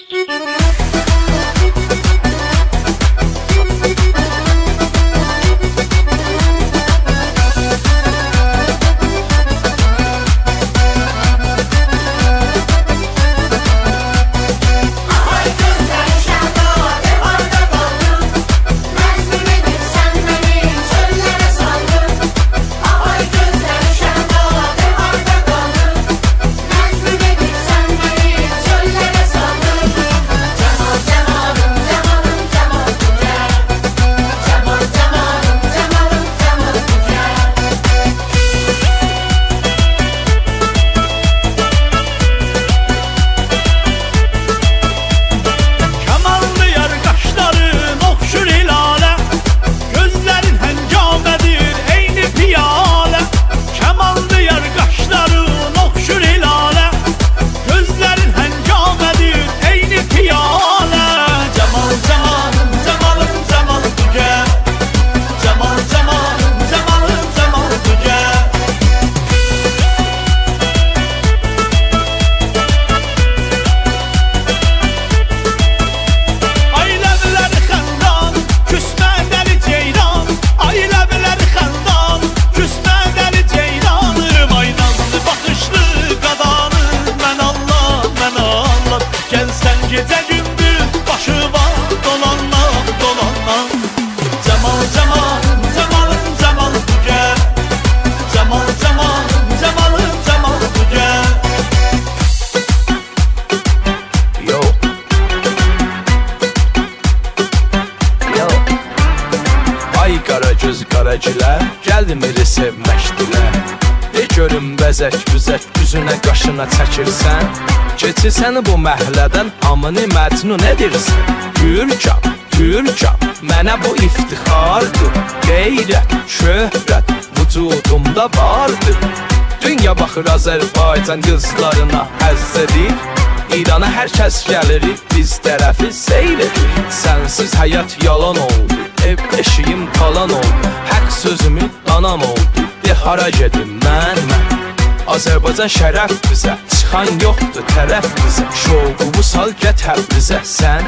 Qaragilər, gəldimiri sevməkdilər. De görüm bəzək-büzək üzünə qaşına çəkirsən. Keçirsən bu məhlədən hamını məcnun edirsən. Türkam, Türkam, mənə bu iftixardır. Qeyrət, şöhrət vücudumda vardır. Dünya baxır Azərbaycan qızlarına həzz edir. İrana hər kəs gəlir, biz tərəfi seyr edir. Sənsiz həyat yalan oldu, ev eşiyim talan oldu. Haqq sözümü anam oldu, de hara gedim mən. Azərbaycan şərəf bizə, çıxan yoxdur tərəf bizə. Şoğubu sal gətər bizə, sən.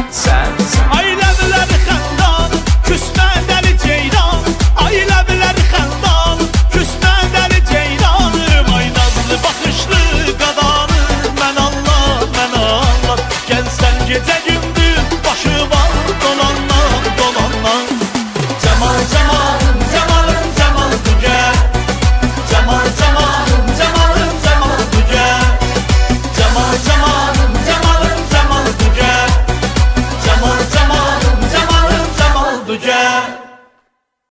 Ailəvləri xəndan, küsmədəli ceyran. Ailəvləri xəndan, küsmədəli ceyranım. Ay nazlı baxışlı qadanı, mən Allah. Gəlsən gecə gündüz, başı var dolandan. Cemal, cemalım, cemal düge. Cemal, cemalım, cemal düge. Cemal, cemalım, cemal düge. Cemal, cemalım, cemal düge.